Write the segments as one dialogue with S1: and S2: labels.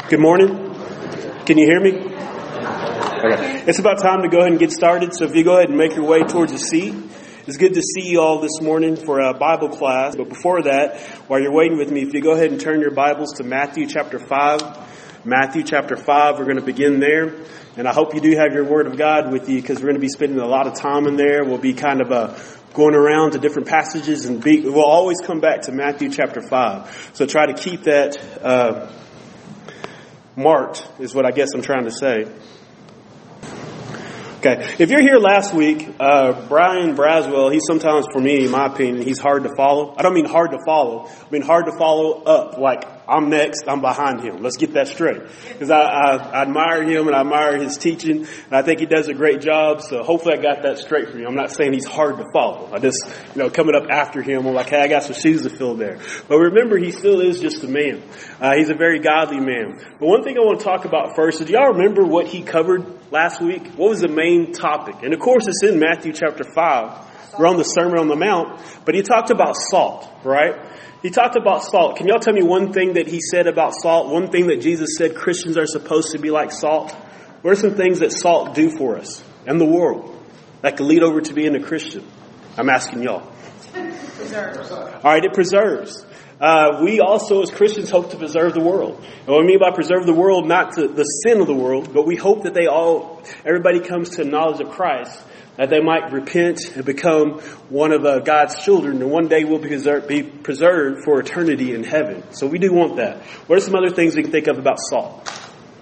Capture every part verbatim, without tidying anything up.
S1: Good morning. Can you hear me? Okay. It's about time to go ahead and get started. So if you go ahead and make your way towards the seat. It's good to see you all this morning for a Bible class. But before that, while you're waiting with me, if you go ahead and turn your Bibles to Matthew chapter five. Matthew chapter five, we're going to begin there. And I hope you do have your Word of God with you because we're going to be spending a lot of time in there. We'll be kind of uh, going around to different passages and be, we'll always come back to Matthew chapter five. So try to keep that uh, marked is what I guess I'm trying to say. Okay, if you're here last week, uh, Brian Braswell, he's sometimes, for me, in my opinion, he's hard to follow. I don't mean hard to follow. I mean hard to follow up, like I'm next, I'm behind him. Let's get that straight. Because I, I, I admire him and I admire his teaching, and I think he does a great job, so hopefully I got that straight for you. I'm not saying he's hard to follow. I just, you know, coming up after him, I'm like, hey, I got some shoes to fill there. But remember, he still is just a man. Uh, he's a very godly man. But one thing I want to talk about first, is y'all remember what he covered last week? What was the main topic? And of course, it's in Matthew chapter five. We're on the Sermon on the Mount, but he talked about salt, right? He talked about salt. Can y'all tell me one thing that he said about salt? One thing that Jesus said Christians are supposed to be like salt? What are some things that salt do for us and the world that could lead over to being a Christian? I'm asking y'all. Preserves. All right, it preserves. Uh, we also, as Christians, hope to preserve the world. And what I mean by preserve the world, not to the sin of the world, but we hope that they all, everybody comes to a knowledge of Christ, that they might repent and become one of uh, God's children, and one day will be preserved, be preserved for eternity in heaven. So we do want that. What are some other things we can think of about salt?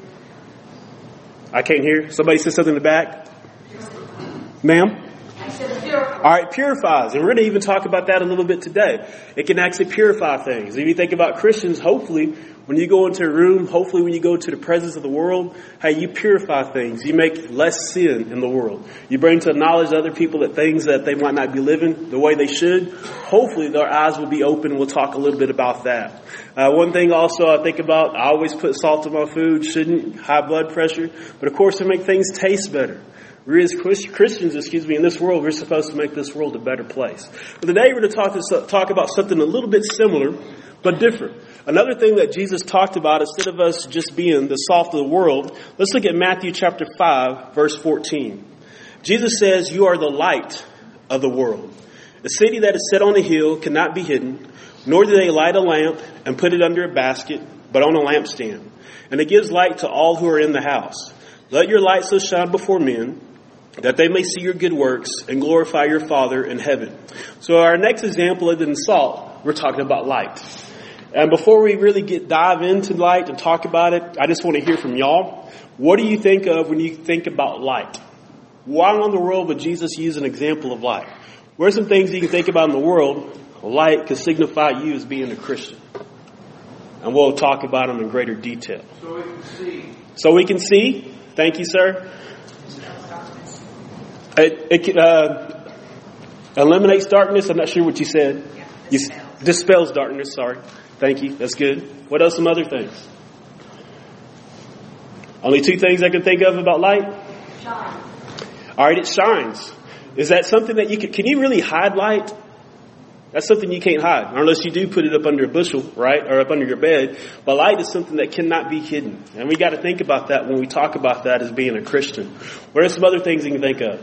S1: I can't hear. Somebody said something in the back? Ma'am? All right, purifies. And we're going to even talk about that a little bit today. It can actually purify things. If you think about Christians, hopefully, when you go into a room, hopefully when you go to the presence of the world, hey, you purify things. You make less sin in the world. You bring to knowledge other people that things that they might not be living the way they should. Hopefully their eyes will be open. We'll talk a little bit about that. Uh, one thing also I think about, I always put salt in my food, shouldn't, high blood pressure. But of course, to make things taste better. We as Christians, excuse me, in this world, we're supposed to make this world a better place. But today we're going to talk, to talk about something a little bit similar, but different. Another thing that Jesus talked about, instead of us just being the salt of the world, let's look at Matthew chapter five, verse fourteen. Jesus says, you are the light of the world. A city that is set on a hill cannot be hidden, nor do they light a lamp and put it under a basket, but on a lampstand. And it gives light to all who are in the house. Let your light so shine before men, that they may see your good works and glorify your Father in heaven. So our next example, other than salt, we're talking about light. And before we really get dive into light and talk about it, I just want to hear from y'all. What do you think of when you think about light? Why in the world would Jesus use an example of light? What are some things you can think about in the world? Light could signify you as being a Christian. And we'll talk about them in greater detail.
S2: So we can see.
S1: So we can see. Thank you, sir. It, it uh, eliminates darkness. I'm not sure what you said.
S3: Yeah,
S1: You,
S3: dispels.
S1: dispels darkness. Sorry. Thank you. That's good. What else? Some other things? Only two things I can think of about light?
S3: Shine.
S1: All right, it shines. Is that something that you can, can you really hide light? That's something you can't hide, unless you do put it up under a bushel, right, or up under your bed. But light is something that cannot be hidden. And we got to think about that when we talk about that as being a Christian. What are some other things you can think of?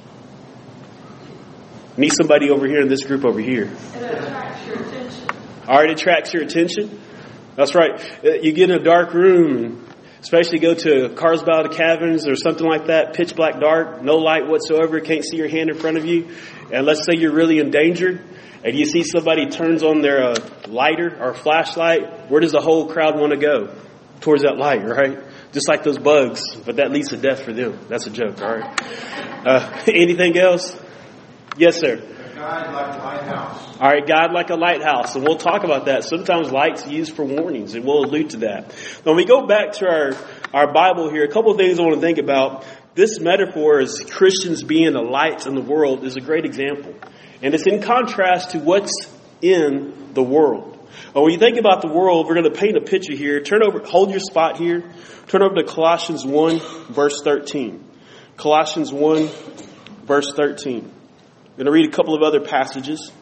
S1: Need somebody over here in this group over here.
S3: It attracts your attention.
S1: All right, it attracts your attention. That's right. You get in a dark room, and especially go to Carlsbad Caverns or something like that, pitch black dark, no light whatsoever, can't see your hand in front of you. And let's say you're really endangered, and you see somebody turns on their uh, lighter or flashlight. Where does the whole crowd want to go? Towards that light, right? Just like those bugs, but that leads to death for them. That's a joke, all right? Uh, anything else? Yes, sir.
S2: A guide like a lighthouse.
S1: All right, God like a lighthouse. And we'll talk about that. Sometimes light's used for warnings, and we'll allude to that. When we go back to our, our Bible here, a couple of things I want to think about. This metaphor as Christians being a light in the world is a great example. And it's in contrast to what's in the world. But when you think about the world, we're going to paint a picture here. Turn over, hold your spot here. Turn over to Colossians one, verse thirteen. Colossians one, verse thirteen. I'm going to read a couple of other passages.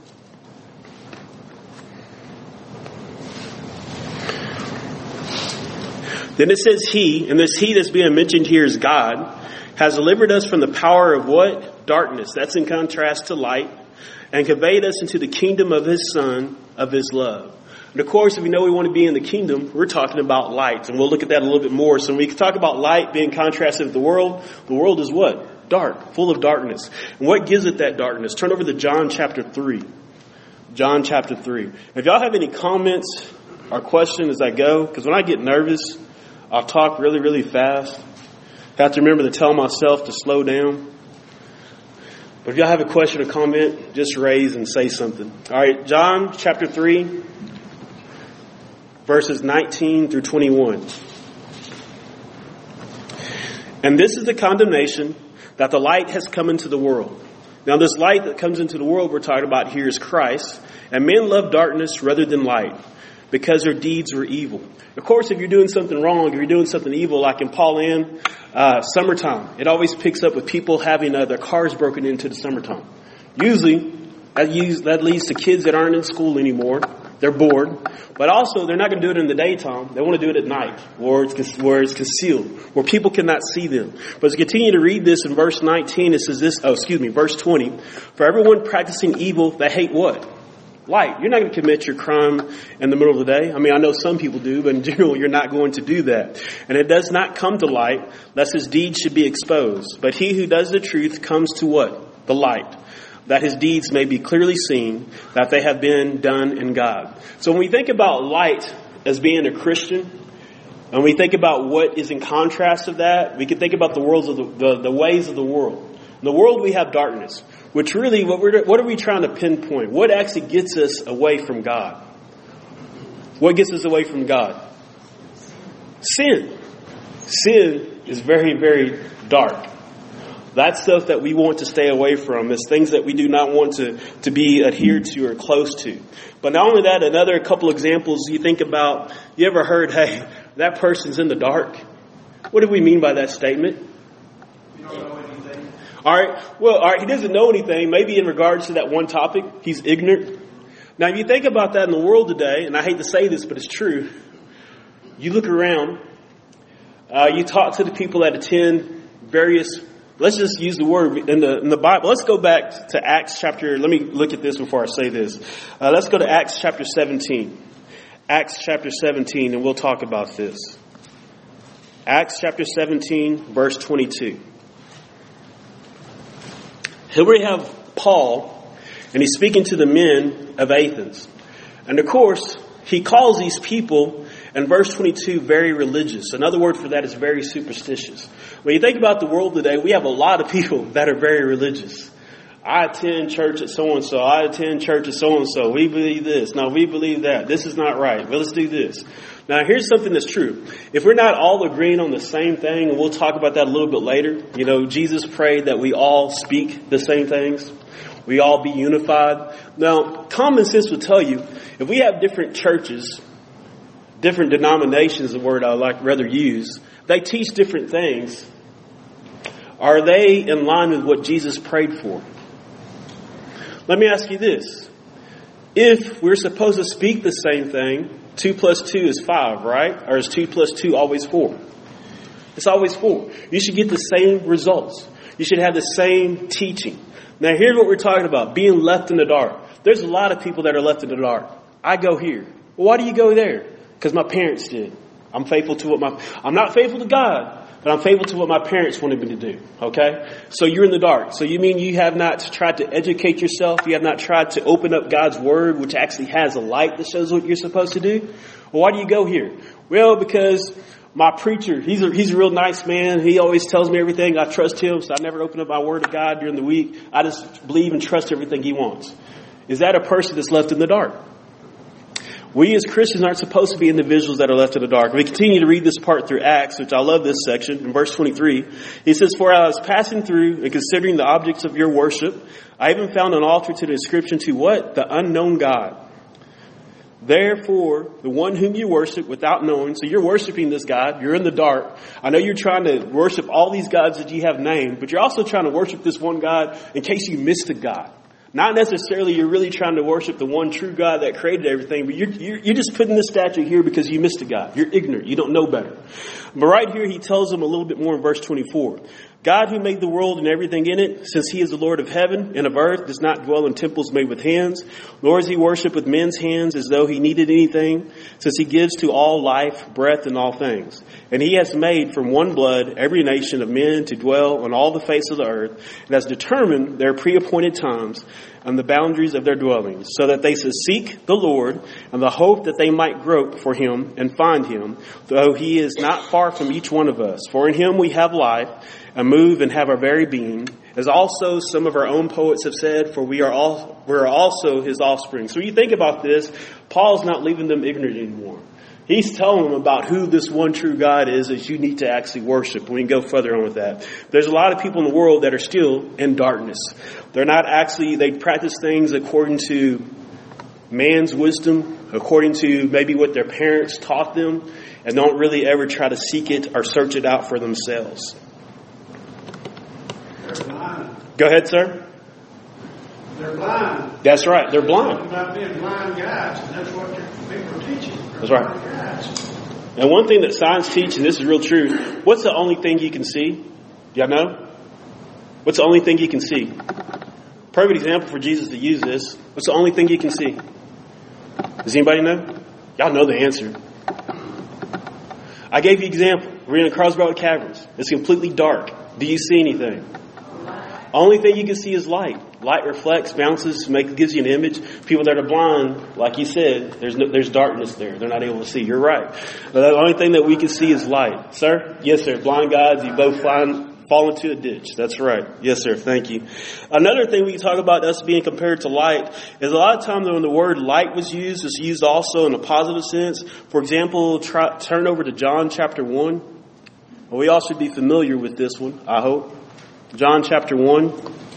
S1: Then it says he, and this he that's being mentioned here is God, has delivered us from the power of what? Darkness. That's in contrast to light. And conveyed us into the kingdom of his Son, of his love. And of course, if we know we want to be in the kingdom, we're talking about light. And we'll look at that a little bit more. So when we talk about light being contrasted with the world, the world is what? Dark, full of darkness. And what gives it that darkness? Turn over to John chapter three. John chapter three. If y'all have any comments or questions as I go, because when I get nervous, I'll talk really, really fast. I have to remember to tell myself to slow down. But if y'all have a question or comment, just raise and say something. All right, John chapter three, verses nineteen through twenty-one. And this is the condemnation, that the light has come into the world. Now this light that comes into the world we're talking about here is Christ. And men love darkness rather than light, because their deeds were evil. Of course, if you're doing something wrong, if you're doing something evil, like in Paul Ann, uh, summertime, it always picks up with people having uh, their cars broken into the summertime. Usually, that, use, that leads to kids that aren't in school anymore. They're bored. But also, they're not going to do it in the daytime. They want to do it at night, where it's, where it's concealed, where people cannot see them. But as you continue to read this in verse nineteen, it says this, oh, excuse me, verse twenty. For everyone practicing evil, they hate what? Light. You're not going to commit your crime in the middle of the day. I mean, I know some people do, but in general, you're not going to do that. And it does not come to light, lest his deeds should be exposed. But he who does the truth comes to what? The light, that his deeds may be clearly seen, that they have been done in God. So when we think about light as being a Christian, and we think about what is in contrast to that, we can think about the worlds of the, the, the ways of the world. In the world, we have darkness. Which really, what we're what are we trying to pinpoint? What actually gets us away from God? What gets us away from God? Sin. Sin is very, very dark. That's stuff that we want to stay away from. It's things that we do not want to, to be adhered to or close to. But not only that, another couple examples you think about, you ever heard, hey, that person's in the dark? What do we mean by that statement?
S2: You don't know anything.
S1: All right. Well, all right. He doesn't know anything. Maybe in regards to that one topic, he's ignorant. Now, if you think about that in the world today, and I hate to say this, but it's true. You look around, uh, you talk to the people that attend various, let's just use the word in the, in the Bible. Let's go back to Acts chapter, let me look at this before I say this. Uh, let's go to Acts chapter seventeen. Acts chapter seventeen, and we'll talk about this. Acts chapter seventeen, verse twenty-two. Here we have Paul, and he's speaking to the men of Athens. And of course, he calls these people, in verse twenty-two, very religious. Another word for that is very superstitious. When you think about the world today, we have a lot of people that are very religious. I attend church at so-and-so. I attend church at so-and-so. We believe this. No, we believe that. This is not right. Well, let's do this. Now, here's something that's true. If we're not all agreeing on the same thing, and we'll talk about that a little bit later. You know, Jesus prayed that we all speak the same things. We all be unified. Now, common sense will tell you, if we have different churches, different denominations, the word I would like rather use, they teach different things. Are they in line with what Jesus prayed for? Let me ask you this. If we're supposed to speak the same thing, two plus two is five, right? Or is two plus two always four? It's always four. You should get the same results. You should have the same teaching. Now, here's what we're talking about, being left in the dark. There's a lot of people that are left in the dark. I go here. Well, why do you go there? Because my parents did. I'm faithful to what my, I'm not faithful to God, but I'm faithful to what my parents wanted me to do. Okay? So you're in the dark. So you mean you have not tried to educate yourself? You have not tried to open up God's word, which actually has a light that shows what you're supposed to do? Well, why do you go here? Well, because my preacher, he's a, he's a real nice man. He always tells me everything. I trust him. So I never open up my word of God during the week. I just believe and trust everything he wants. Is that a person that's left in the dark? We as Christians aren't supposed to be individuals that are left in the dark. We continue to read this part through Acts, which I love this section. In verse twenty-three, he says, "For I was passing through and considering the objects of your worship, I even found an altar to the inscription to what? The unknown God. Therefore, the one whom you worship without knowing," so you're worshiping this God, you're in the dark. I know you're trying to worship all these gods that you have named, but you're also trying to worship this one God in case you missed a God. Not necessarily you're really trying to worship the one true God that created everything, but you're, you're, you're just putting this statue here because you missed a God. You're ignorant. You don't know better. But right here, he tells them a little bit more in verse twenty-four. God who made the world and everything in it, since he is the Lord of heaven and of earth, does not dwell in temples made with hands, nor is he worshipped with men's hands as though he needed anything, since he gives to all life, breath, and all things. And he has made from one blood every nation of men to dwell on all the face of the earth, and has determined their pre-appointed times and the boundaries of their dwellings, so that they should seek the Lord and the hope that they might grope for him and find him, though he is not far from each one of us. For in him we have life and move and have our very being, as also some of our own poets have said, for we are all we are also his offspring. So when you think about this, Paul's not leaving them ignorant anymore. He's telling them about who this one true God is that you need to actually worship. We can go further on with that. There's a lot of people in the world that are still in darkness. They're not actually, they practice things according to man's wisdom, according to maybe what their parents taught them, and don't really ever try to seek it or search it out for themselves.
S2: They're blind.
S1: Go ahead, sir.
S2: They're blind.
S1: That's right. They're blind.
S2: Talking about being blind guides, and that's what people are teaching. They're
S1: That's right.
S2: blind guides.
S1: And one thing that science teaches, and this is real true, what's the only thing you can see? Y'all know? What's the only thing you can see? Perfect example for Jesus to use this. What's the only thing you can see? Does anybody know? Y'all know the answer. I gave you an example. We're in the Carlsbad Caverns. It's completely dark. Do you see anything? Only thing you can see is light. Light reflects, bounces, make, gives you an image. People that are blind, like you said, there's no, there's darkness there. They're not able to see. You're right. But the only thing that we can see is light. Sir? Yes, sir. Blind guides, you both find, fall into a ditch. That's right. Yes, sir. Thank you. Another thing we can talk about us being compared to light is a lot of times when the word light was used, it's used also in a positive sense. For example, try, turn over to John chapter one. Well, we all should be familiar with this one, I hope. John chapter one.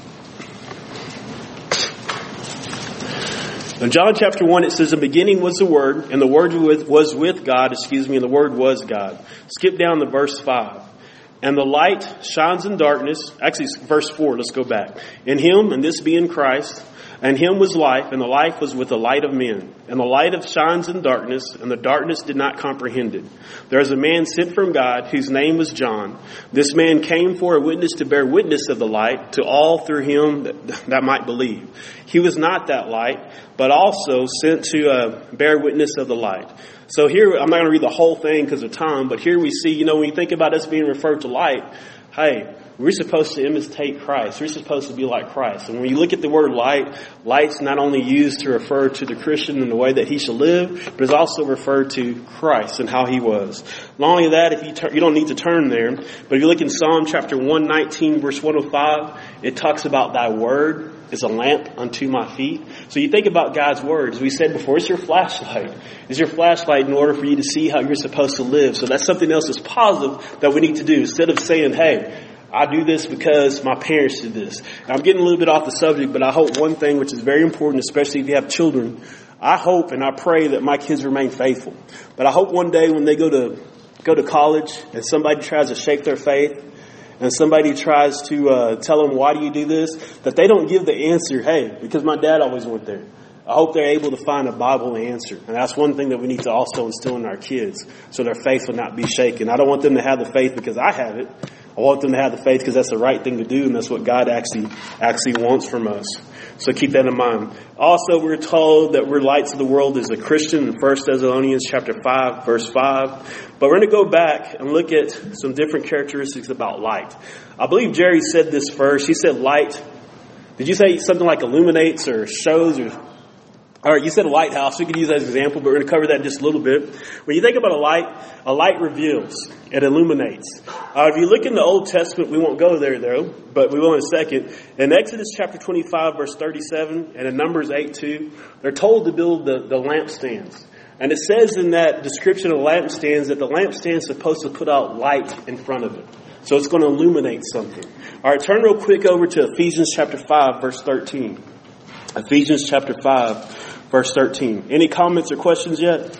S1: In John chapter one, it says, "In the beginning was the Word, and the Word was with God," excuse me, and the Word was God. Skip down to verse five. "And the light shines in darkness." Actually, verse four, let's go back. "In him, and this being Christ, and him was life, and the life was with the light of men. And the light of shines in darkness, and the darkness did not comprehend it. There is a man sent from God, whose name was John. This man came for a witness to bear witness of the light, to all through him that, that might believe. He was not that light, but also sent to uh, bear witness of the light." So here, I'm not going to read the whole thing because of time, but here we see, you know, when you think about us being referred to light, hey, we're supposed to imitate Christ. We're supposed to be like Christ. And when you look at the word light, light's not only used to refer to the Christian in the way that he should live, but it's also referred to Christ and how he was. Not only that, if you turn, you don't need to turn there, but if you look in Psalm chapter one nineteen, verse one oh five, it talks about thy word is a lamp unto my feet. So you think about God's word. As we said before, it's your flashlight. It's your flashlight in order for you to see how you're supposed to live. So that's something else that's positive that we need to do. Instead of saying, hey, I do this because my parents did this. And I'm getting a little bit off the subject, but I hope one thing which is very important, especially if you have children, I hope and I pray that my kids remain faithful. But I hope one day when they go to go to college and somebody tries to shake their faith and somebody tries to uh, tell them, why do you do this? That they don't give the answer, hey, because my dad always went there. I hope they're able to find a Bible answer. And that's one thing that we need to also instill in our kids so their faith will not be shaken. I don't want them to have the faith because I have it. I want them to have the faith because that's the right thing to do, and that's what God actually actually wants from us. So keep that in mind. Also, we're told that we're lights of the world as a Christian in First Thessalonians chapter five, verse five. But we're going to go back and look at some different characteristics about light. I believe Jerry said this first. He said light. Did you say something like illuminates or shows or... All right, you said a lighthouse. We could use that as an example, but we're going to cover that in just a little bit. When you think about a light, a light reveals. It illuminates. Uh, if you look in the Old Testament, we won't go there, though, but we will in a second. In Exodus chapter twenty-five, verse thirty-seven, and in Numbers eight two, they're told to build the, the lampstands. And it says in that description of lampstands that the lampstand is supposed to put out light in front of it. So it's going to illuminate something. All right, turn real quick over to Ephesians chapter five, verse thirteen. Ephesians chapter five, verse thirteen. Any comments or questions yet?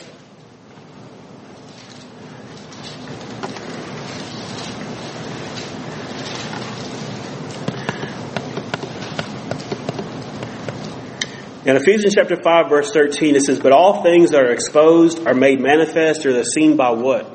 S1: In Ephesians chapter five, verse thirteen, it says, but all things that are exposed are made manifest, or they're seen by what?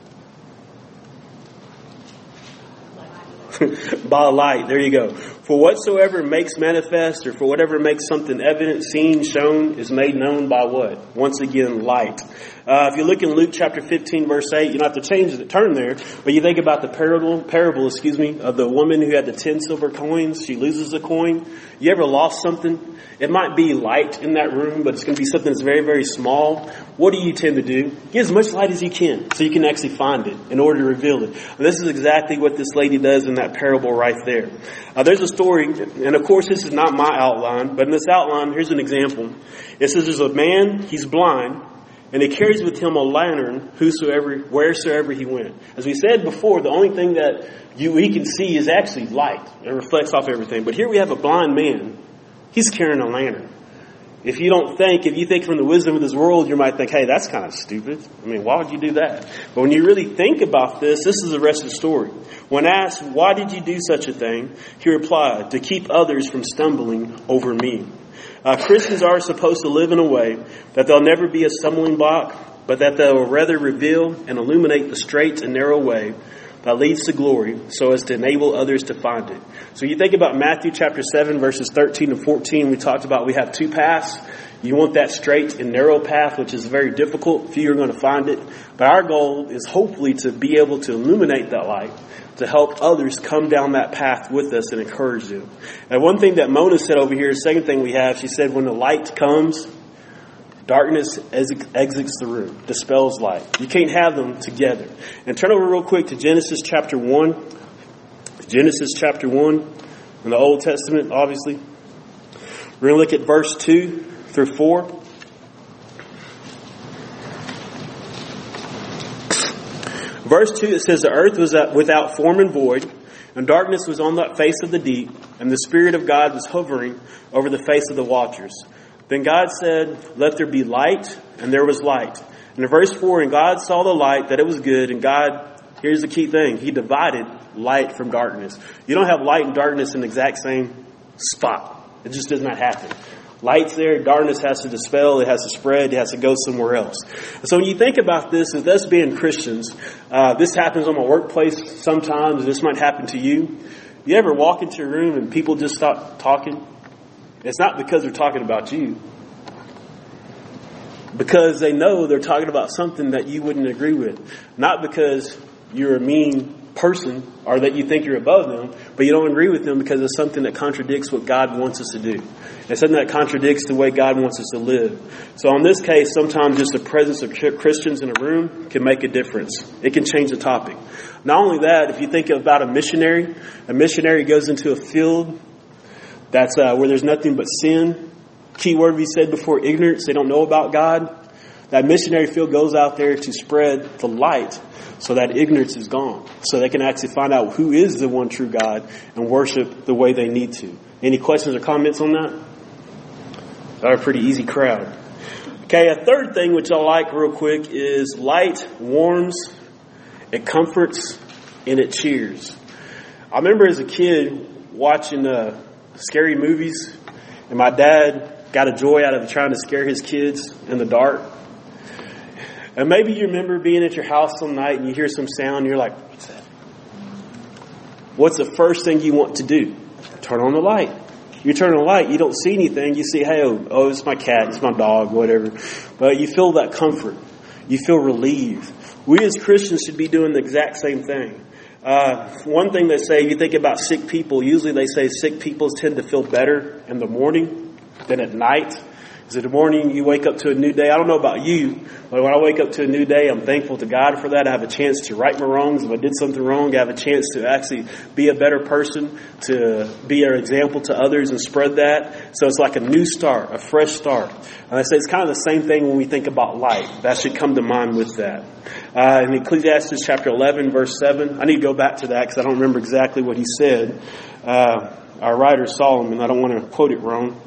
S1: By light. There you go. For whatsoever makes manifest, or for whatever makes something evident, seen, shown, is made known by what? Once again, light. Uh, if you look in Luke chapter fifteen, verse eight, you don't have to change the turn there, but you think about the parable, parable, excuse me, of the woman who had the ten silver coins. She loses a coin. You ever lost something? It might be light in that room, but it's going to be something that's very, very small. What do you tend to do? Get as much light as you can so you can actually find it in order to reveal it. And this is exactly what this lady does in that parable right there. Uh, there's a story, and of course this is not my outline, but in this outline, here's an example. It says there's a man, he's blind, and he carries with him a lantern whosoever, wheresoever he went. As we said before, the only thing that you we can see is actually light. It reflects off everything. But here we have a blind man. He's carrying a lantern. If you don't think, if you think from the wisdom of this world, you might think, hey, that's kind of stupid. I mean, why would you do that? But when you really think about this, this is the rest of the story. When asked, why did you do such a thing? He replied, to keep others from stumbling over me. Uh, Christians are supposed to live in a way that they'll never be a stumbling block, but that they'll rather reveal and illuminate the straight and narrow way that leads to glory, so as to enable others to find it. So you think about Matthew chapter seven, verses thirteen and fourteen. We talked about we have two paths. You want that straight and narrow path, which is very difficult. Few are going to find it. But our goal is hopefully to be able to illuminate that light, to help others come down that path with us and encourage them. And one thing that Mona said over here, second thing we have, she said when the light comes, darkness exits the room, dispels light. You can't have them together. And turn over real quick to Genesis chapter one. Genesis chapter one in the Old Testament, obviously. We're going to look at verse two through four. Verse two, it says, the earth was without form and void, and darkness was on the face of the deep, and the Spirit of God was hovering over the face of the waters. Then God said, let there be light, and there was light. And in verse four, and God saw the light, that it was good, and God, here's the key thing, He divided light from darkness. You don't have light and darkness in the exact same spot. It just does not happen. Light's there, darkness has to dispel, it has to spread, it has to go somewhere else. So when you think about this, as us being Christians, uh, this happens on my workplace sometimes, this might happen to you. You ever walk into a room and people just stop talking? It's not because they're talking about you. Because they know they're talking about something that you wouldn't agree with. Not because you're a mean person or that you think you're above them, but you don't agree with them because it's something that contradicts what God wants us to do. It's something that contradicts the way God wants us to live. So in this case, sometimes just the presence of Christians in a room can make a difference. It can change the topic. Not only that, if you think about a missionary, a missionary goes into a field that's uh, where there's nothing but sin. Key word we said before, ignorance. They don't know about God. That missionary field goes out there to spread the light so that ignorance is gone. So they can actually find out who is the one true God and worship the way they need to. Any questions or comments on that? They're a pretty easy crowd. Okay, a third thing which I like real quick is light warms, it comforts, and it cheers. I remember as a kid watching uh, scary movies, and my dad got a joy out of trying to scare his kids in the dark. And maybe you remember being at your house some night and you hear some sound and you're like, what's that? What's the first thing you want to do? Turn on the light. You turn on the light, you don't see anything. You see, hey, oh, oh, it's my cat, it's my dog, whatever. But you feel that comfort. You feel relieved. We as Christians should be doing the exact same thing. Uh, one thing they say, you think about sick people, usually they say sick people tend to feel better in the morning than at night. Because in the morning you wake up to a new day. I don't know about you, but when I wake up to a new day, I'm thankful to God for that. I have a chance to right my wrongs. If I did something wrong, I have a chance to actually be a better person, to be an example to others and spread that. So it's like a new start, a fresh start. And I say it's kind of the same thing when we think about light. That should come to mind with that. Uh, in Ecclesiastes chapter eleven, verse seven, I need to go back to that because I don't remember exactly what he said. Uh, our writer Solomon, I don't want to quote it wrong.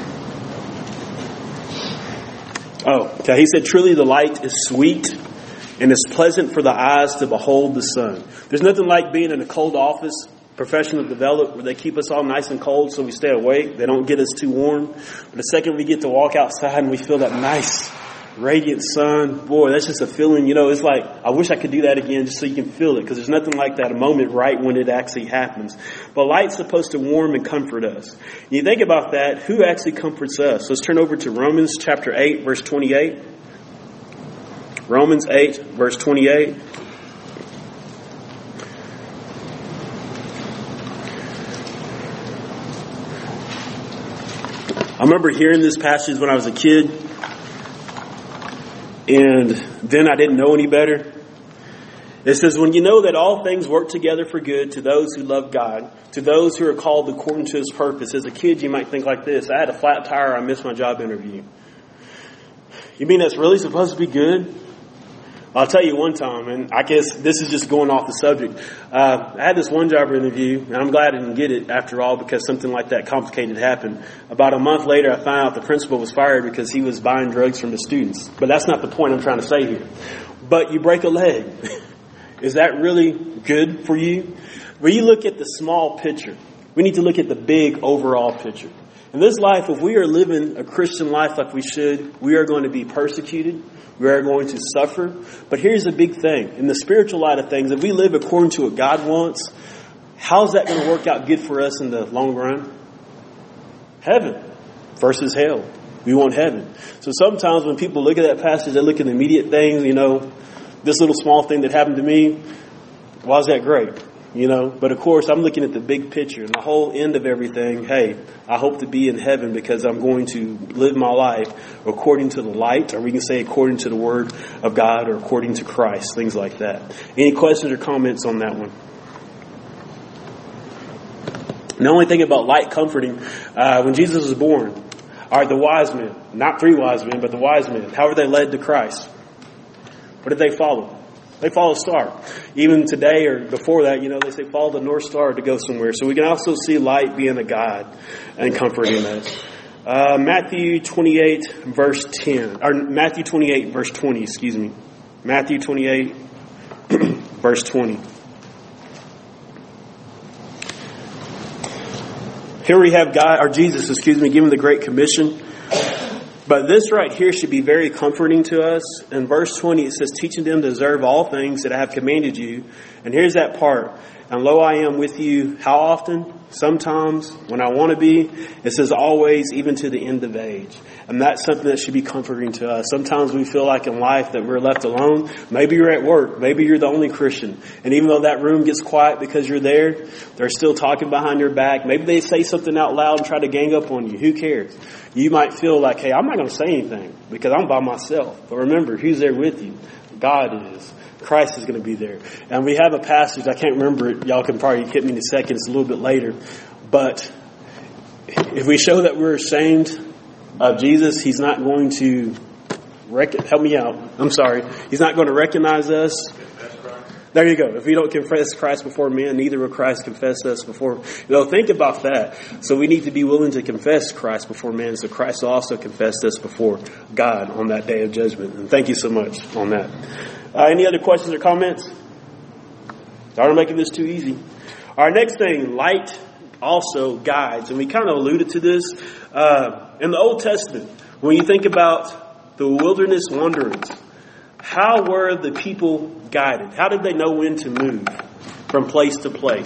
S1: Oh, okay. He said, truly the light is sweet And it's pleasant for the eyes to behold the sun. There's nothing like being in a cold office, professional developed, where they keep us all nice and cold so we stay awake. They don't get us too warm. But the second we get to walk outside and we feel that nice, radiant sun, boy, that's just a feeling, you know, it's like, I wish I could do that again just so you can feel it. Because there's nothing like that, a moment right when it actually happens. But light's supposed to warm and comfort us. And you think about that, who actually comforts us? Let's turn over to Romans chapter eight, verse twenty-eight. Romans eight, verse twenty-eight. I remember hearing this passage when I was a kid, and then I didn't know any better. It says, when you know that all things work together for good to those who love God, to those who are called according to His purpose. As a kid, you might think like this: I had a flat tire, I missed my job interview. You mean that's really supposed to be good? I'll tell you one time, and I guess this is just going off the subject. Uh, I had this one job interview, and I'm glad I didn't get it after all, because something like that complicated happened. About a month later, I found out the principal was fired because he was buying drugs from the students. But that's not the point I'm trying to say here. But you break a leg. Is that really good for you? When you look at the small picture, we need to look at the big overall picture. In this life, if we are living a Christian life like we should, we are going to be persecuted. We are going to suffer. But here's the big thing. In the spiritual light of things, if we live according to what God wants, how's that going to work out good for us in the long run? Heaven versus hell. We want heaven. So sometimes when people look at that passage, they look at the immediate things, you know, this little small thing that happened to me, why is that great? You know, but of course I'm looking at the big picture and the whole end of everything. Hey, I hope to be in heaven because I'm going to live my life according to the light, or we can say according to the Word of God, or according to Christ, things like that. Any questions or comments on that one? The only thing about light comforting, uh, when Jesus was born, all right, the wise men, not three wise men, but the wise men, how were they led to Christ? What did they follow? They follow a star. Even today or before that, you know, they say follow the North Star to go somewhere. So we can also see light being a guide and comforting us. Uh, Matthew twenty-eight, verse ten. Or Matthew twenty-eight, verse twenty, excuse me. Matthew twenty-eight, verse twenty. Here we have God, or Jesus, excuse me, giving the Great Commission. But this right here should be very comforting to us. In verse twenty, it says, teaching them to observe all things that I have commanded you. And here's that part. And lo, I am with you. How often? Sometimes, when I want to be. It says always, even to the end of age. And that's something that should be comforting to us. Sometimes we feel like in life that we're left alone. Maybe you're at work. Maybe you're the only Christian. And even though that room gets quiet because you're there, they're still talking behind your back. Maybe they say something out loud and try to gang up on you. Who cares? You might feel like, hey, I'm not going to say anything because I'm by myself. But remember, who's there with you? God is. Christ is going to be there. And we have a passage, I can't remember it. Y'all can probably hit me in a second. It's a little bit later. But if we show that we're ashamed of Jesus, He's not going to rec- help me out. I'm sorry. He's not going to recognize us. There you go. If we don't confess Christ before men, neither will Christ confess us before. You know, think about that. So we need to be willing to confess Christ before men, so Christ will also confess us before God on that day of judgment. And thank you so much on that. Uh, any other questions or comments? Sorry I'm making this too easy. Our next thing, light also guides. And we kind of alluded to this. Uh, in the Old Testament, when you think about the wilderness wanderings, how were the people guided? How did they know when to move from place to place?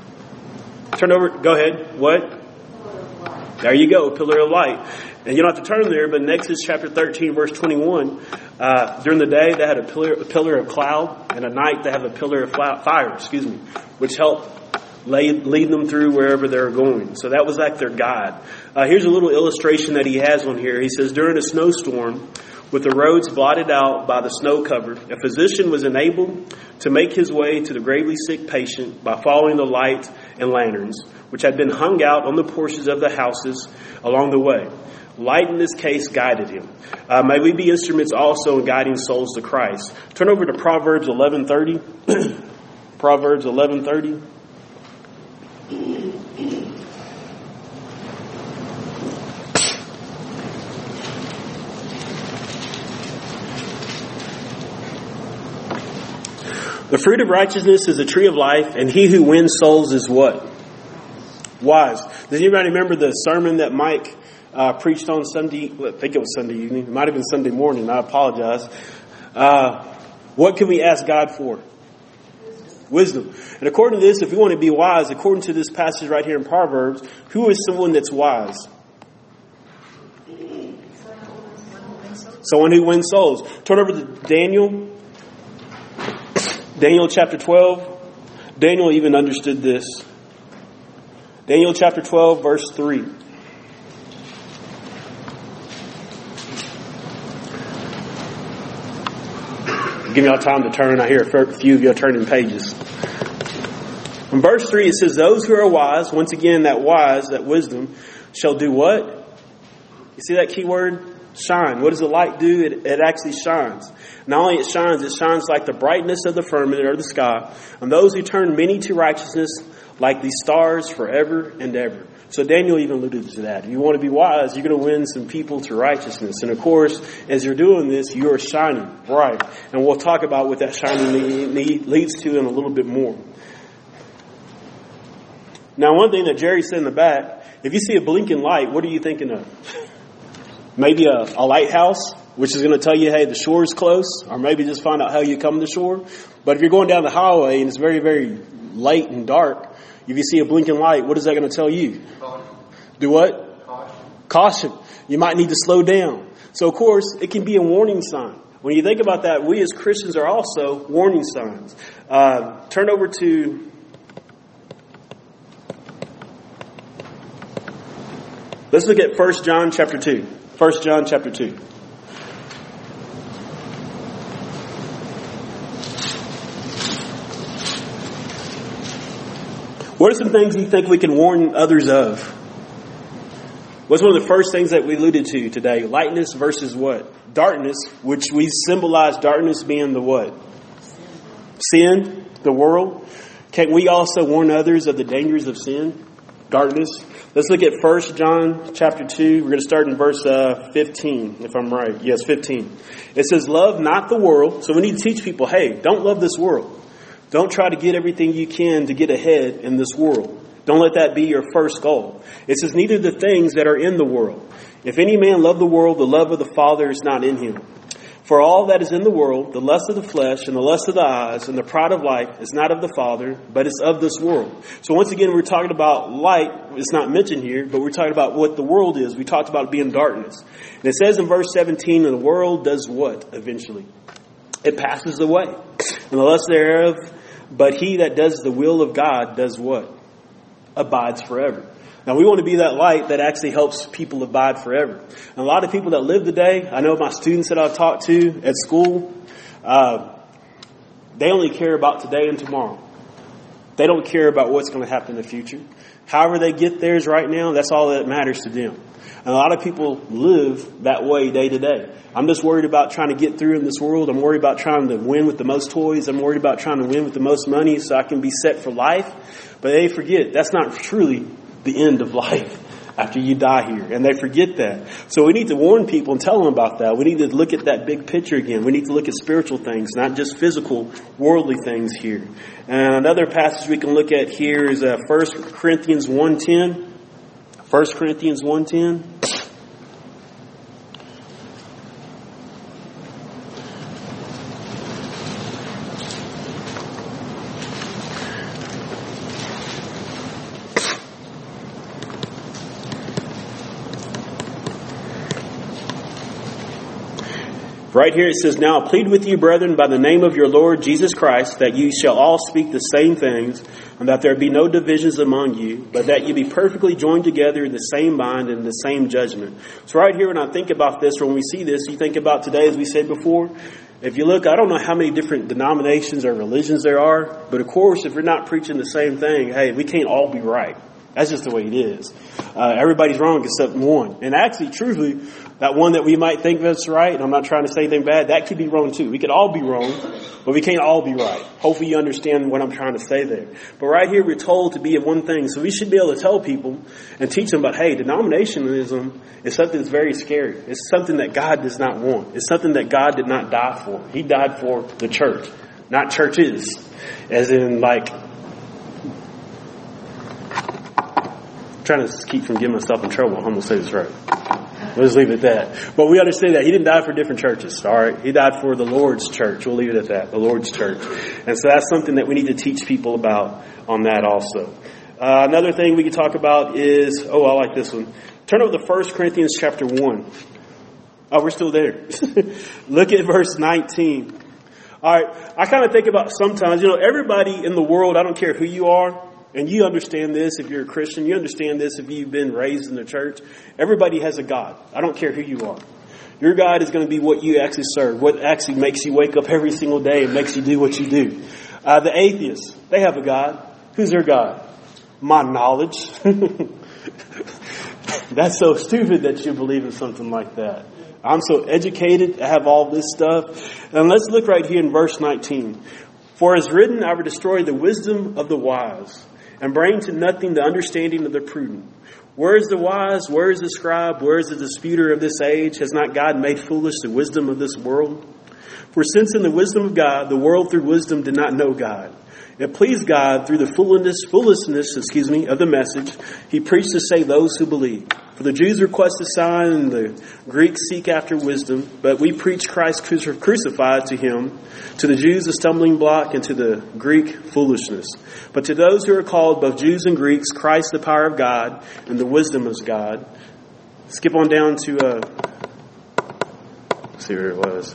S1: Turn over. Go ahead. What? There you go. Pillar of light. And you don't have to turn there, but in Exodus chapter thirteen, verse twenty-one, uh, during the day they had a pillar, a pillar of cloud, and at night they have a pillar of fire, excuse me, which helped lead, lead them through wherever they were going. So that was like their guide. Uh, here's a little illustration that he has on here. He says, during a snowstorm, with the roads blotted out by the snow cover, a physician was enabled to make his way to the gravely sick patient by following the light and lanterns, which had been hung out on the porches of the houses along the way. Light in this case guided him. Uh, may we be instruments also in guiding souls to Christ. Turn over to Proverbs eleven thirty. Proverbs eleven thirty. The fruit of righteousness is a tree of life, and he who wins souls is what? Wise. Does anybody remember the sermon that Mike uh, preached on Sunday? I think it was Sunday evening. It might have been Sunday morning. I apologize. Uh, what can we ask God for? Wisdom. And according to this, if we want to be wise, according to this passage right here in Proverbs, who is someone that's wise? Someone who wins souls. Turn over to Daniel. Daniel chapter twelve. Daniel even understood this. Daniel chapter twelve, verse three. Give y'all time to turn. I hear a few of you are turning pages. In verse three, it says, those who are wise, once again, that wise, that wisdom, shall do what? You see that key word? Shine. What does the light do? It, it actually shines. Not only it shines, it shines like the brightness of the firmament or the sky. And those who turn many to righteousness, like the stars forever and ever. So Daniel even alluded to that. If you want to be wise, you're going to win some people to righteousness. And of course, as you're doing this, you are shining bright. And we'll talk about what that shining leads to in a little bit more. Now, one thing that Jerry said in the back, if you see a blinking light, what are you thinking of? Maybe a, a lighthouse, which is going to tell you, hey, the shore is close. Or maybe just find out how you come to shore. But if you're going down the highway and it's very, very late and dark, if you see a blinking light, what is that going to tell you?
S2: Caution.
S1: Do what?
S2: Caution.
S1: Caution. You might need to slow down. So, of course, it can be a warning sign. When you think about that, we as Christians are also warning signs. Uh, turn over to... Let's look at First John chapter two. First John chapter two. What are some things you think we can warn others of? What's one of the first things that we alluded to today? Lightness versus what? Darkness, which we symbolize darkness being the what? Sin, the world. Can we also warn others of the dangers of sin? Darkness. Let's look at First John chapter two. We're going to start in verse uh, fifteen, if I'm right. Yes, fifteen. It says, love not the world. So we need to teach people, hey, don't love this world. Don't try to get everything you can to get ahead in this world. Don't let that be your first goal. It says, neither the things that are in the world. If any man love the world, the love of the Father is not in him. For all that is in the world, the lust of the flesh and the lust of the eyes and the pride of life is not of the Father, but it's of this world. So once again, we're talking about light. It's not mentioned here, but we're talking about what the world is. We talked about it being darkness. And it says in verse seventeen, and the world does what eventually? It passes away. And the lust thereof, but he that does the will of God does what? Abides forever. Now, we want to be that light that actually helps people abide forever. And a lot of people that live today, I know my students that I've talked to at school, uh, they only care about today and tomorrow. They don't care about what's going to happen in the future. However they get theirs right now, that's all that matters to them. And a lot of people live that way day to day. I'm just worried about trying to get through in this world. I'm worried about trying to win with the most toys. I'm worried about trying to win with the most money so I can be set for life. But they forget that's not truly the end of life after you die here. And they forget that. So we need to warn people and tell them about that. We need to look at that big picture again. We need to look at spiritual things, not just physical, worldly things here. And another passage we can look at here is uh, First Corinthians one ten. First Corinthians one ten. Right here it says, now I plead with you, brethren, by the name of your Lord Jesus Christ, that you shall all speak the same things, and that there be no divisions among you, but that you be perfectly joined together in the same mind and the same judgment. So right here, when I think about this, when we see this, you think about today, as we said before, if you look, I don't know how many different denominations or religions there are, but of course, if we're not preaching the same thing, hey, we can't all be right. That's just the way it is. Uh, everybody's wrong except one. And actually, truthfully, that one that we might think that's right, and I'm not trying to say anything bad, that could be wrong too. We could all be wrong, but we can't all be right. Hopefully you understand what I'm trying to say there. But right here, we're told to be of one thing. So we should be able to tell people and teach them about, hey, denominationalism is something that's very scary. It's something that God does not want. It's something that God did not die for. He died for the church. not churches. As in, like, I'm trying to keep from getting myself in trouble. I'm going to say this right. We'll just leave it at that. But we understand that He didn't die for different churches, all right? He died for the Lord's church. We'll leave it at that, the Lord's church. And so that's something that we need to teach people about on that also. Uh, another thing we could talk about is, oh, I like this one. Turn over to First Corinthians chapter one. Oh, we're still there. Look at verse nineteen. All right, I kind of think about sometimes, you know, everybody in the world, I don't care who you are, and you understand this if you're a Christian, you understand this if you've been raised in the church. Everybody has a God. I don't care who you are. Your God is going to be what you actually serve, what actually makes you wake up every single day and makes you do what you do. Uh, the atheists, they have a God. Who's their God? My knowledge. That's so stupid that you believe in something like that. I'm so educated. I have all this stuff. And let's look right here in verse nineteen. For as written, I will destroy the wisdom of the wise and bring to nothing the understanding of the prudent. Where is the wise? Where is the scribe? Where is the disputer of this age? Has not God made foolish the wisdom of this world? For since in the wisdom of God, the world through wisdom did not know God, it pleased God through the foolishness, foolishness, excuse me, of the message He preached to save those who believe. For the Jews request a sign, and the Greeks seek after wisdom. But we preach Christ crucified to Him, to the Jews a stumbling block, and to the Greek foolishness. But to those who are called, both Jews and Greeks, Christ the power of God and the wisdom of God. Skip on down to, uh, let's see where it was.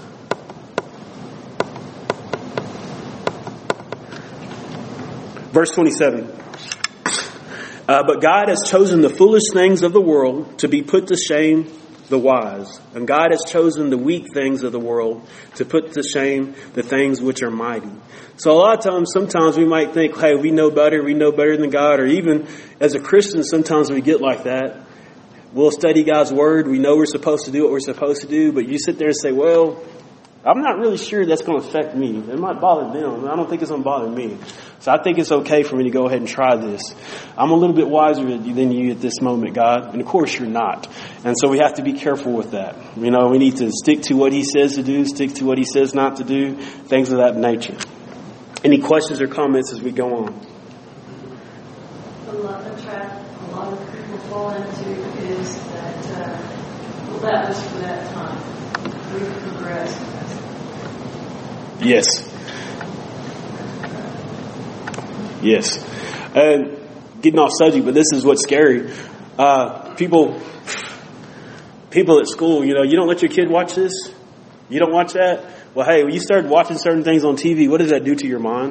S1: Verse twenty-seven. Uh, but God has chosen the foolish things of the world to be put to shame the wise. And God has chosen the weak things of the world to put to shame the things which are mighty. So a lot of times, sometimes we might think, hey, we know better, we know better than God. Or even as a Christian, sometimes we get like that. We'll study God's word. We know we're supposed to do what we're supposed to do. But you sit there and say, well, I'm not really sure that's going to affect me. It might bother them. I don't think it's going to bother me. So I think it's okay for me to go ahead and try this. I'm a little bit wiser than you at this moment, God. And of course you're not. And so we have to be careful with that. You know, we need to stick to what He says to do, stick to what He says not to do, things of that nature. Any questions or comments as we go on?
S3: A lot of trap a lot of people fall into is that, uh, well, that was for that time. We progressed.
S1: Yes. Yes. And getting off subject, but this is what's scary. Uh, people, people at school, you know, you don't let your kid watch this. You don't watch that. Well, hey, when you start watching certain things on T V, what does that do to your mind?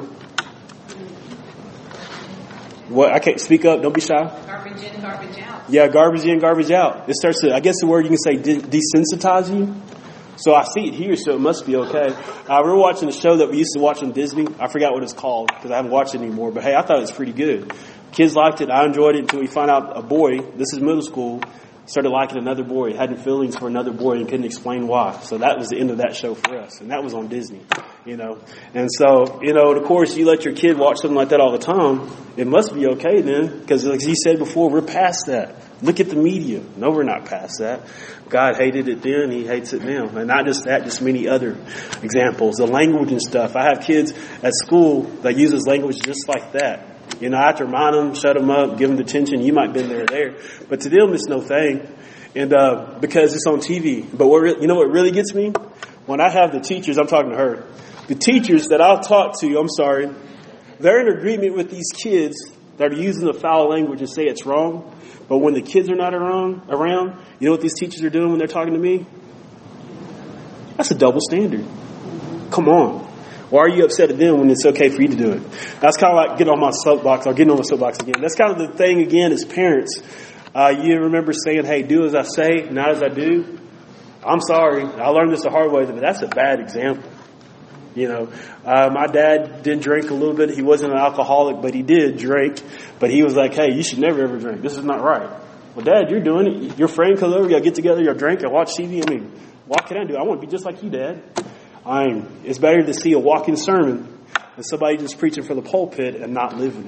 S1: What? I can't speak up. Don't be shy.
S4: Garbage in, garbage out.
S1: Yeah, garbage in, garbage out. It starts to, I guess the word you can say, de- desensitize you. So I see it here, so it must be okay. Uh, we were watching a show that we used to watch on Disney. I forgot what it's called because I haven't watched it anymore. But hey, I thought it was pretty good. Kids liked it. I enjoyed it until we found out a boy, this is middle school, started liking another boy, had feelings for another boy and couldn't explain why. So that was the end of that show for us. And that was on Disney, you know. And so, you know, of course, you let your kid watch something like that all the time. It must be okay then. Because like you said before, we're past that. Look at the media. No, we're not past that. God hated it then. He hates it now. And not just that, just many other examples. The language and stuff. I have kids at school that uses language just like that. You know, I have to remind them, shut them up, give them attention. You might have been there or there. But to them, it's no thing. And uh because it's on T V. But what re- you know what really gets me? When I have the teachers, I'm talking to her. The teachers that I'll talk to, I'm sorry, they're in agreement with these kids that are using the foul language and say it's wrong. But when the kids are not around, around, you know what these teachers are doing when they're talking to me? That's a double standard. Come on. Why are you upset at them when it's okay for you to do it? That's kind of like getting on my soapbox or getting on my soapbox again. That's kind of the thing again as parents. Uh, you remember saying, hey, do as I say, not as I do. I'm sorry. I learned this the hard way, but that's a bad example. You know, uh, my dad did drink a little bit. He wasn't an alcoholic, but he did drink. But he was like, hey, you should never ever drink. This is not right. Well, Dad, you're doing it. Your friend comes over, y'all get together, y'all drink, y'all watch T V. I mean, what can I do? I want to be just like you, Dad. I'm, it's better to see a walking sermon than somebody just preaching for the pulpit and not living it.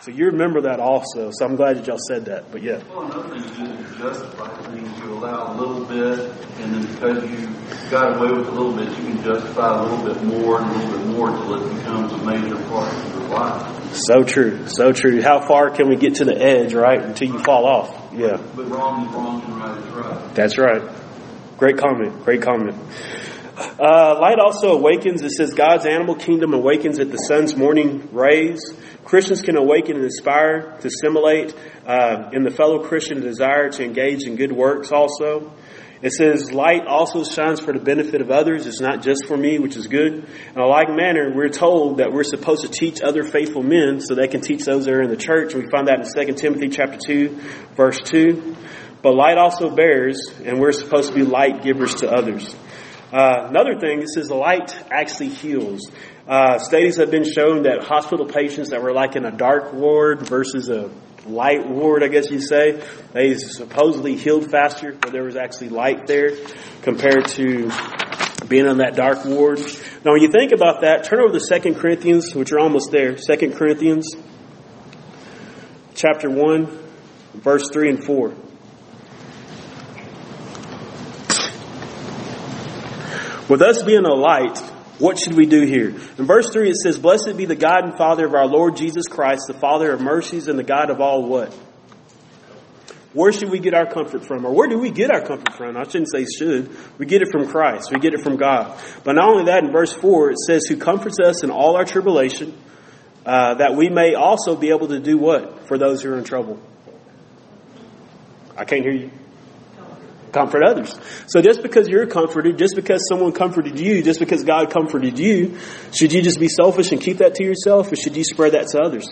S1: So you remember that also. So I'm glad that y'all said that. But yeah.
S4: Well, another thing you do is you justify things. You allow a little bit, and then because you got away with a little bit, you can justify a little bit more and a little bit more until it becomes a major part of your life.
S1: So true. So true. How far can we get to the edge, right? Until you fall off. Yeah.
S4: But wrong is wrong and right is right.
S1: That's right. Great comment. Great comment. Uh, light also awakens. It says God's animal kingdom awakens at the sun's morning rays. Christians can awaken and inspire to assimilate uh, in the fellow Christian desire to engage in good works also. It says light also shines for the benefit of others. It's not just for me, which is good. In a like manner, we're told that we're supposed to teach other faithful men so they can teach those that are in the church. We find that in Second Timothy chapter two, verse two. But light also bears, and we're supposed to be light givers to others. Uh, another thing, it says the light actually heals. Uh, studies have been shown that hospital patients that were like in a dark ward versus a light ward, I guess you say, they supposedly healed faster, but there was actually light there compared to being in that dark ward. Now, when you think about that, turn over to Second Corinthians, which are almost there. Second Corinthians chapter one, verse three and four. With us being a light, what should we do here? In verse three it says, Blessed be the God and Father of our Lord Jesus Christ, the Father of mercies and the God of all what? Where should we get our comfort from? Or where do we get our comfort from? I shouldn't say should. We get it from Christ. We get it from God. But not only that, in verse four it says, Who comforts us in all our tribulation, uh, that we may also be able to do what? For those who are in trouble. I can't hear you. Comfort others. So just because you're comforted, just because someone comforted you, just because God comforted you, should you just be selfish and keep that to yourself, or should you spread that to others?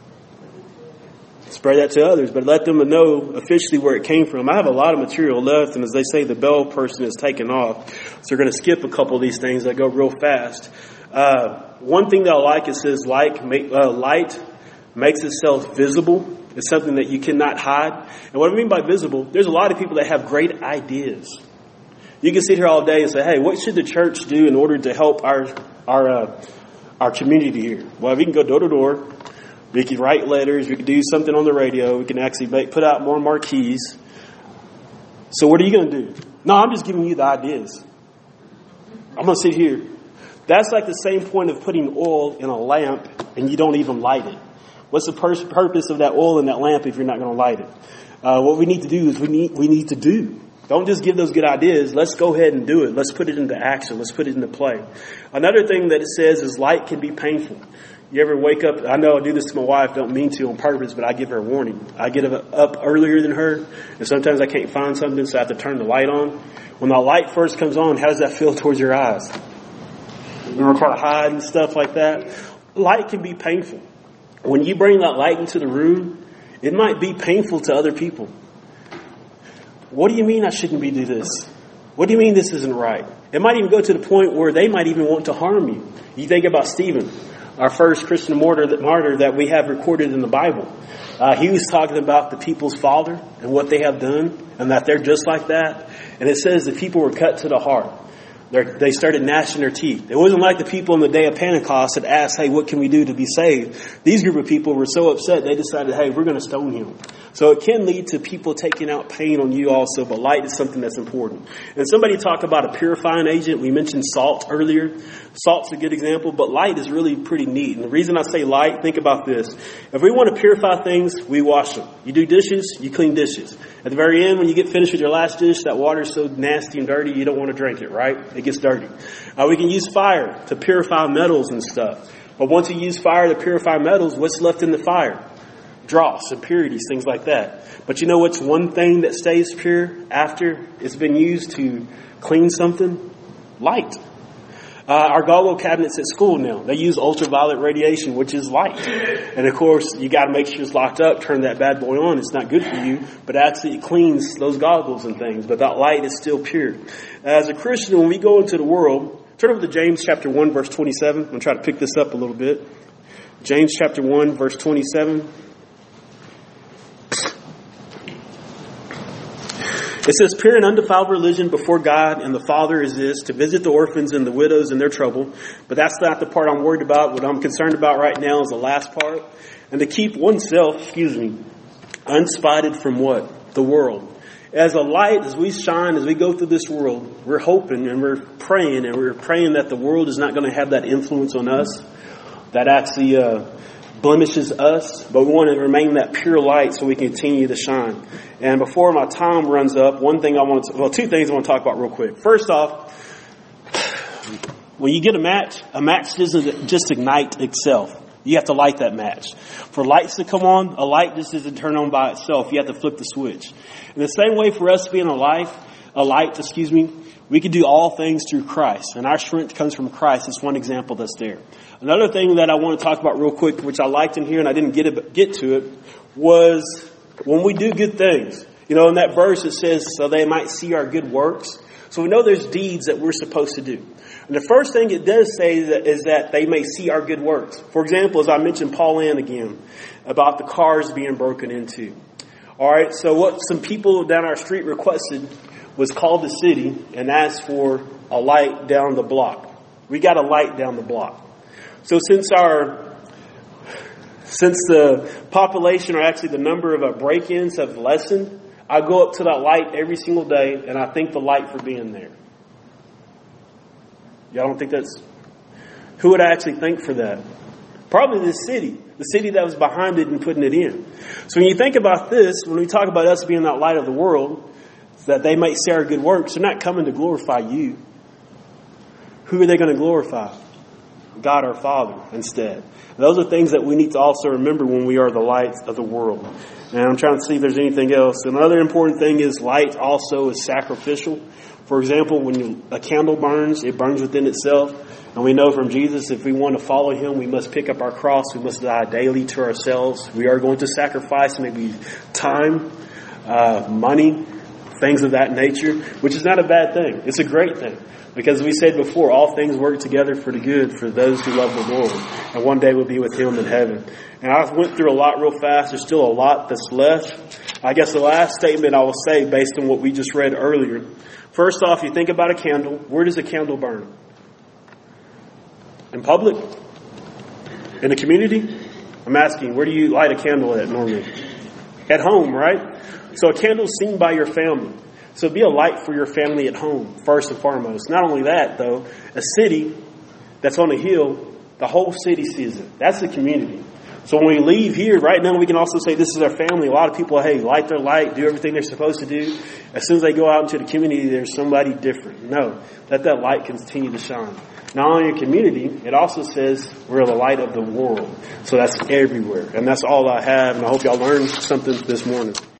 S1: Spread that to others, but let them know officially where it came from. I have a lot of material left, and as they say, the bell person is taken off. So we're going to skip a couple of these things that go real fast. Uh, one thing that I like, it says like, make, uh, light makes itself visible. It's something that you cannot hide. And what I mean by visible, there's a lot of people that have great ideas. You can sit here all day and say, hey, what should the church do in order to help our our uh, our community here? Well, we can go door to door. We can write letters. We can do something on the radio. We can actually make, put out more marquees. So what are you going to do? No, I'm just giving you the ideas. I'm going to sit here. That's like the same point of putting oil in a lamp and you don't even light it. What's the pur- purpose of that oil in that lamp if you're not going to light it? Uh, what we need to do is we need we need to do. Don't just give those good ideas. Let's go ahead and do it. Let's put it into action. Let's put it into play. Another thing that it says is light can be painful. You ever wake up? I know I do this to my wife. Don't mean to on purpose, but I give her a warning. I get up earlier than her, and sometimes I can't find something, so I have to turn the light on. When the light first comes on, how does that feel towards your eyes? You want to try to hide and stuff like that? Light can be painful. When you bring that light into the room, it might be painful to other people. What do you mean I shouldn't be do this? What do you mean this isn't right? It might even go to the point where they might even want to harm you. You think about Stephen, our first Christian martyr that, martyr that we have recorded in the Bible. Uh, he was talking about the people's father and what they have done, and that they're just like that. And it says the people were cut to the heart. They're, they started gnashing their teeth. It wasn't like the people on the day of Pentecost that asked, hey, what can we do to be saved? These group of people were so upset, they decided, hey, we're going to stone him. So it can lead to people taking out pain on you also, but light is something that's important. And somebody talked about a purifying agent. We mentioned salt earlier. Salt's a good example, but light is really pretty neat. And the reason I say light, think about this. If we want to purify things, we wash them. You do dishes, you clean dishes. At the very end, when you get finished with your last dish, that water is so nasty and dirty, you don't want to drink it, right? It gets dirty. Uh, we can use fire to purify metals and stuff. But once you use fire to purify metals, what's left in the fire? Dross, impurities, things like that. But you know what's one thing that stays pure after it's been used to clean something? Light. Uh, our goggle cabinets at school now, they use ultraviolet radiation, which is light. And of course, you got to make sure it's locked up, turn that bad boy on. It's not good for you, but actually it cleans those goggles and things. But that light is still pure. As a Christian, when we go into the world, turn over to James chapter one, verse twenty-seven. I'm going to try to pick this up a little bit. James chapter one, verse twenty-seven. It says, pure and undefiled religion before God and the Father is this, to visit the orphans and the widows in their trouble. But that's not the part I'm worried about. What I'm concerned about right now is the last part. And to keep oneself, excuse me, unspotted from what? The world. As a light, as we shine, as we go through this world, we're hoping and we're praying and we're praying that the world is not going to have that influence on us that actually uh, blemishes us. But we want to remain that pure light so we can continue to shine. And before my time runs up, one thing I want to, well, two things I want to talk about real quick. First off, when you get a match, a match doesn't just ignite itself. You have to light that match. For lights to come on, a light just doesn't turn on by itself. You have to flip the switch. In the same way for us being a life, a light, excuse me, we can do all things through Christ. And our strength comes from Christ. It's one example that's there. Another thing that I want to talk about real quick, which I liked in here and I didn't get it, get to it, was when we do good things. You know, in that verse it says, so they might see our good works. So we know there's deeds that we're supposed to do. And the first thing it does say is that, is that they may see our good works. For example, as I mentioned Paul Ann again, about the cars being broken into. All right, so what some people down our street requested was call the city and ask for a light down the block. We got a light down the block. So since our since the population, or actually the number of uh, break-ins have lessened, I go up to that light every single day and I thank the light for being there. Y'all don't think that's... Who would I actually thank for that? Probably the city. The city that was behind it and putting it in. So when you think about this, when we talk about us being that light of the world, that they might see our good works, they're not coming to glorify you. Who are they going to glorify? God our Father instead. Those are things that we need to also remember when we are the light of the world. And I'm trying to see if there's anything else. Another important thing is light also is sacrificial. For example, when you, a candle burns, it burns within itself. And we know from Jesus, if we want to follow Him, we must pick up our cross. We must die daily to ourselves. We are going to sacrifice maybe time, uh, money, things of that nature, which is not a bad thing. It's a great thing. Because we said before, all things work together for the good for those who love the Lord. And one day we'll be with Him in heaven. And I went through a lot real fast. There's still a lot that's left. I guess the last statement I will say based on what we just read earlier. First off, you think about a candle. Where does a candle burn? In public? In the community? I'm asking, where do you light a candle at normally? At home, right? So a candle is seen by your family. So be a light for your family at home, first and foremost. Not only that, though, a city that's on a hill, the whole city sees it. That's the community. So when we leave here, right now we can also say this is our family. A lot of people, hey, light their light, do everything they're supposed to do. As soon as they go out into the community, there's somebody different. No, let that light continue to shine. Not only your community, it also says we're the light of the world. So that's everywhere. And that's all I have. And I hope y'all learned something this morning.